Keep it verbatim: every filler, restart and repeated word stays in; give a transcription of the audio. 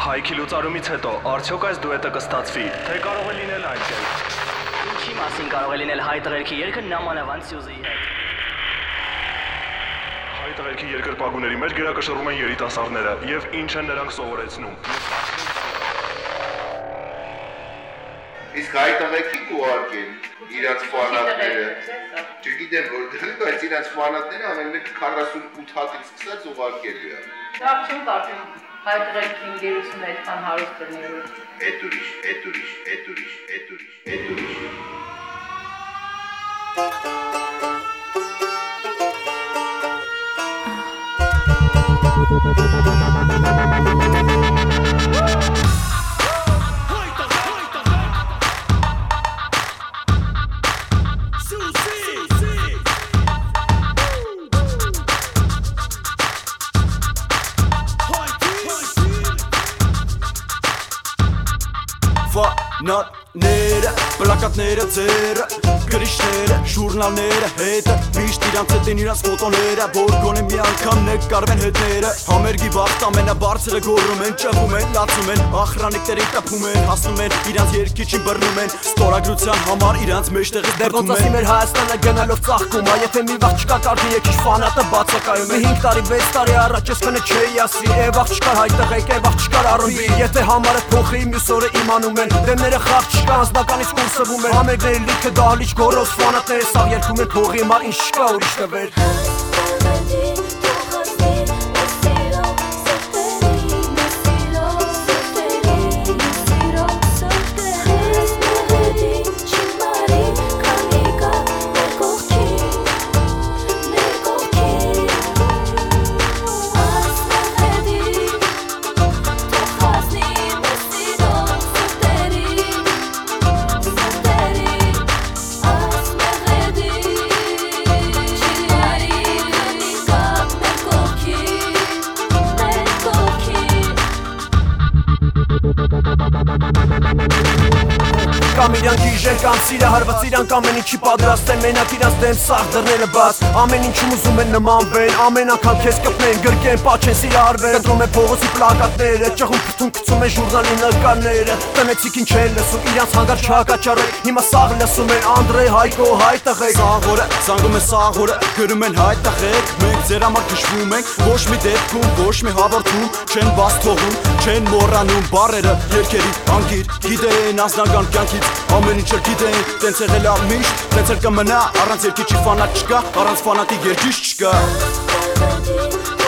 Հայքի լուծարումից հետո արդյոք այս դուետը կստացվի, թե կարող է լինել այլ։ Ինչի մասին կարող է լինել հայ տղերքի երգը նամանավանդ Սյուզիի հետ։ Հայ տղերքի երկրպագուների մեջ գերակշռում են երիտասարդները եւ ինչ են նրանք սովորեցնում։ Իսկ հայ տղերքի ուղարկեն իրաց ֆանատները։ Չգիտեմ որտեղ, բայց իրաց ֆանատները ամեն մեկ քառասունութ հատից սկսած ուղարկելու է։ Դա չեմ կարծում հայ տղերքի ինգերությունը այդքան հարուստ լինելու։ Էդ ուրիշ, էդ ուրիշ, էդ ուրիշ, էդ ուրիշ, էդ ուրիշ։ Ֆանատները, պլակատները ձերը, գրիչները, ժուրնալները հետը միշտ իրանց հետ են իրանց ֆոտոները, որ գոնե մի անգամ նկարվեն հետները։ Համերգի վաղտ ամենաբարձրը գոռում են, ճվում են, լացում են, ախրանիկների տպում են, հասնում են, իրանց երկիչին բռնում են, ստորագրության համար իրանց մեջտեղից դրդում են։ Մեր Հայաստանը գնալով ծաղկում ա, եթե մի վաղ չկա կարդի եկիշ ֆանատը բացակայում է։ Հինգ տարի, վեց տարի առաջ ես կնը չէի ասի, է վաղ չկար հայ տղեկ, է վաղ չկար առնվի, եթե համարը փոխի մյուս օրը իմանում են, դեմները խաղ չկա անձնականից կուրսվում են, համերգների լիքը դահլիճ գոռոզ ֆանատները սաղ երգում են փողի համար ինչ չկա ուրիշ տվեր։ Կամ իրան գիժեն, կամ սիրահարված իրանք ամեն ինչի պատրաստ են, մենակ իրանց դեմ սաղ դռները բաց, ամեն ինչում ուզում են նմանվեն, ամեն անգամ քեզ կպնեն, գրկեն, պաչեն, սիրահարվեն, կտրում են փողոցի պլակատները, ճղում քթում գցում են ժուրնալի նկարները, տնեցիք ինչ են լսում, իրանց հանգար չհակաճառեն, հիմա սաղ լսում են Անդրեյ, Հայկո, հայ տղեկ, սաղորը, զանգում են սաղորը, գրում են հայ տղեկ, մենք ձեր համար քշվում ենք, ոչ մի դեպքում, ոչ մի հաղորդում, չեն բաց թողում, չեն մոռանում բառերը, երգերի անգիր, գիտեն անձնական կյանքից ամեն ինչ գիտեն, տենց եղել ա միշտ, տենց էլ կմնա, առանց երկիչի ֆանատ չկա, առանց ֆանատի երկիչ չկա։